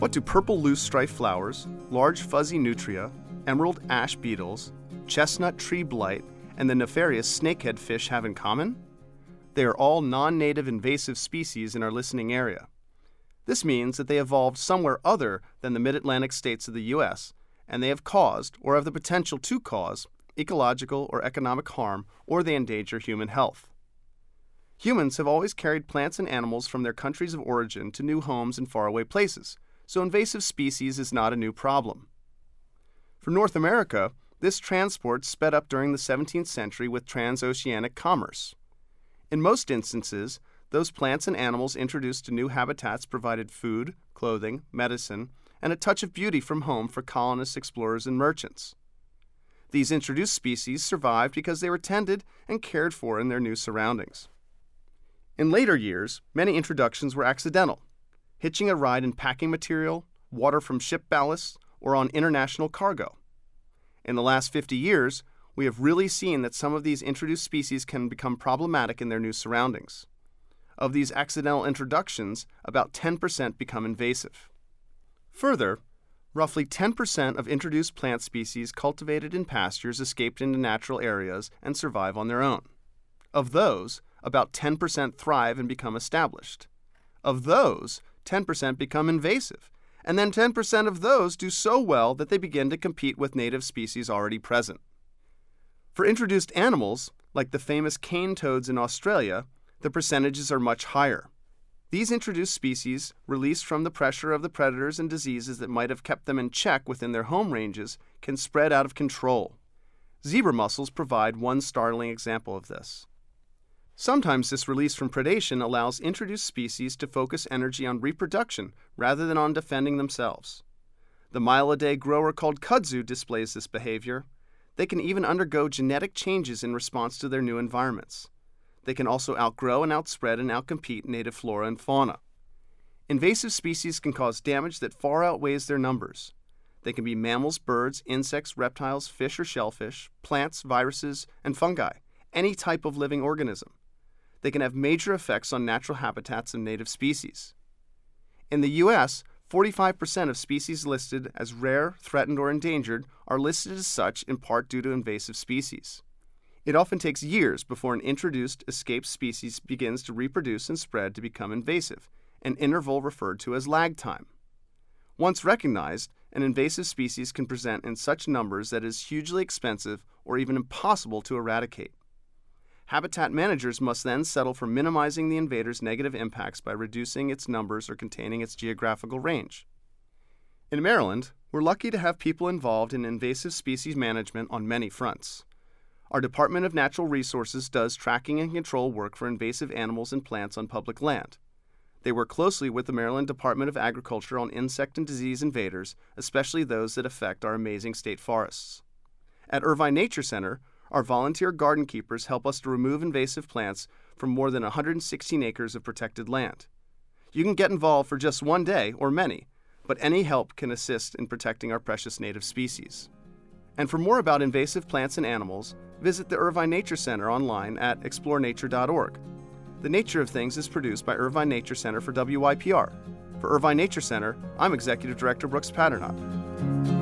What do purple loose-strife flowers, large fuzzy nutria, emerald ash beetles, chestnut tree blight, and the nefarious snakehead fish have in common? They are all non-native invasive species in our listening area. This means that they evolved somewhere other than the mid-Atlantic states of the U.S., and they have caused, or have the potential to cause, ecological or economic harm, or they endanger human health. Humans have always carried plants and animals from their countries of origin to new homes in faraway places, so invasive species is not a new problem. For North America, this transport sped up during the 17th century with transoceanic commerce. In most instances, those plants and animals introduced to new habitats provided food, clothing, medicine, and a touch of beauty from home for colonists, explorers, and merchants. These introduced species survived because they were tended and cared for in their new surroundings. In later years, many introductions were accidental, hitching a ride in packing material, water from ship ballast, or on international cargo. In the last 50 years, we have really seen that some of these introduced species can become problematic in their new surroundings. Of these accidental introductions, about 10% become invasive. Further, roughly 10% of introduced plant species cultivated in pastures escaped into natural areas and survive on their own. Of those, about 10% thrive and become established. Of those, 10% become invasive, and then 10% of those do so well that they begin to compete with native species already present. For introduced animals, like the famous cane toads in Australia, the percentages are much higher. These introduced species, released from the pressure of the predators and diseases that might have kept them in check within their home ranges, can spread out of control. Zebra mussels provide one startling example of this. Sometimes this release from predation allows introduced species to focus energy on reproduction rather than on defending themselves. The mile-a-day grower called kudzu displays this behavior. They can even undergo genetic changes in response to their new environments. They can also outgrow and outspread and outcompete native flora and fauna. Invasive species can cause damage that far outweighs their numbers. They can be mammals, birds, insects, reptiles, fish or shellfish, plants, viruses, and fungi, any type of living organism. They can have major effects on natural habitats of native species. In the U.S., 45% of species listed as rare, threatened, or endangered are listed as such in part due to invasive species. It often takes years before an introduced escaped species begins to reproduce and spread to become invasive, an interval referred to as lag time. Once recognized, an invasive species can present in such numbers that it is hugely expensive or even impossible to eradicate. Habitat managers must then settle for minimizing the invader's negative impacts by reducing its numbers or containing its geographical range. In Maryland, we're lucky to have people involved in invasive species management on many fronts. Our Department of Natural Resources does tracking and control work for invasive animals and plants on public land. They work closely with the Maryland Department of Agriculture on insect and disease invaders, especially those that affect our amazing state forests. At Irvine Nature Center, our volunteer garden keepers help us to remove invasive plants from more than 116 acres of protected land. You can get involved for just one day or many, but any help can assist in protecting our precious native species. And for more about invasive plants and animals, visit the Irvine Nature Center online at explorenature.org. The Nature of Things is produced by Irvine Nature Center for WYPR. For Irvine Nature Center, I'm Executive Director Brooks Patternot.